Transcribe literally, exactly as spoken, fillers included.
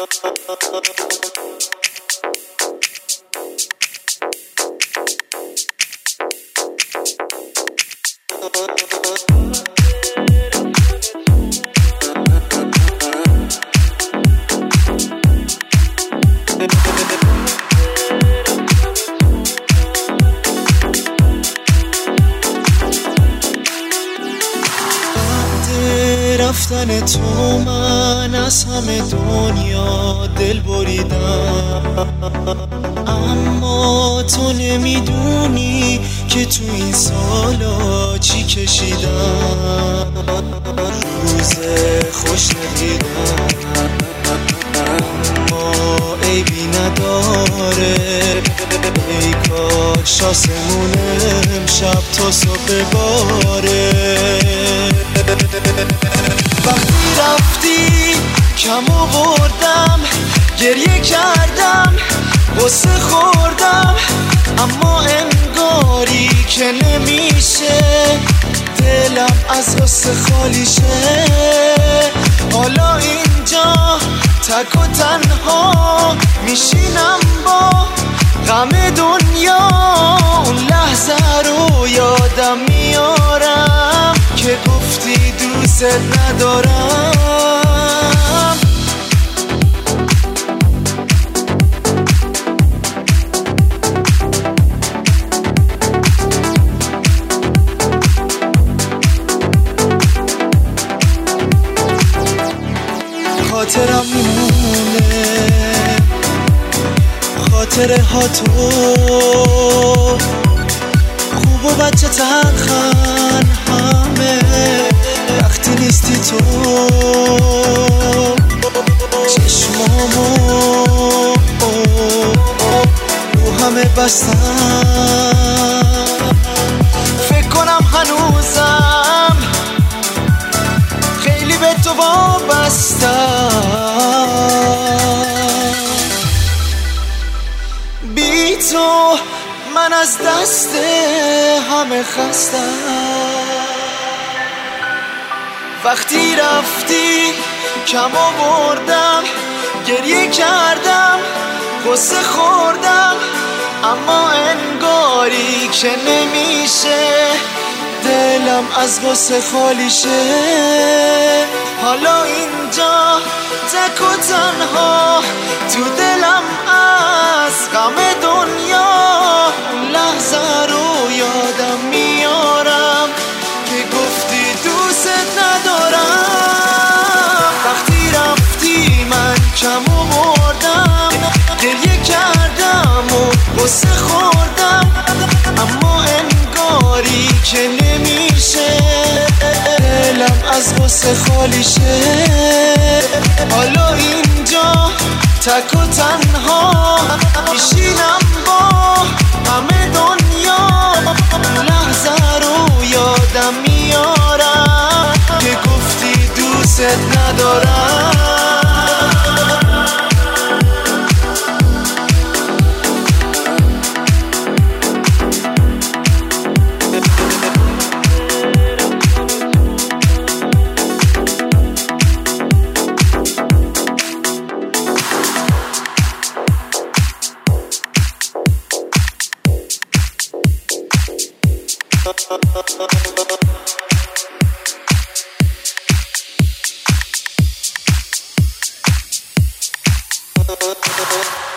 رفتن تو من از همه دنیا دل بریدم، اما تو نمیدونی که تو این سالا چی کشیدم. روز خوش ندیدم اما عیبی نداره، ای کاش آسمون امشب تا صبح باره. وقتی رفتی کم آوردم، گریه کردم، غصه خوردم، اما انگاری که نمیشه دلم از غصه خالی شه. حالا اینجا تک و تنها میشینم با غم دنیا، اون لحظه رو یادم میارم که گفتی دوست ندارم. خاطرم میمونه، خاطره ها تو خوب و بچه تلخن همه، وقتی نیستی تو چشمامو رو همه بستم. فکر کنم هنوزم خیلی به تو وابستم. بی تو من از دست همه خستم. وقتی رفتی کم آوردم، گریه کردم، غصه خوردم، اما انگاری که نمیشه دلم از غصه خالی شه. حالا اینجا تک و تنها تو دلم از غم دنیا، اون لحظه رو یادم میارم که گفتی دوست ندارم. وقتی رفتی من کم آوردم، گریه کردم و غصه خوردم، اما انگاری که نمیشه دلم از غصه خالی شه. حالا اینجا تک و تنها میشینم با همه دنیا، لحظه رو یادم میارم که گفتی دوست ندارم. Thank you.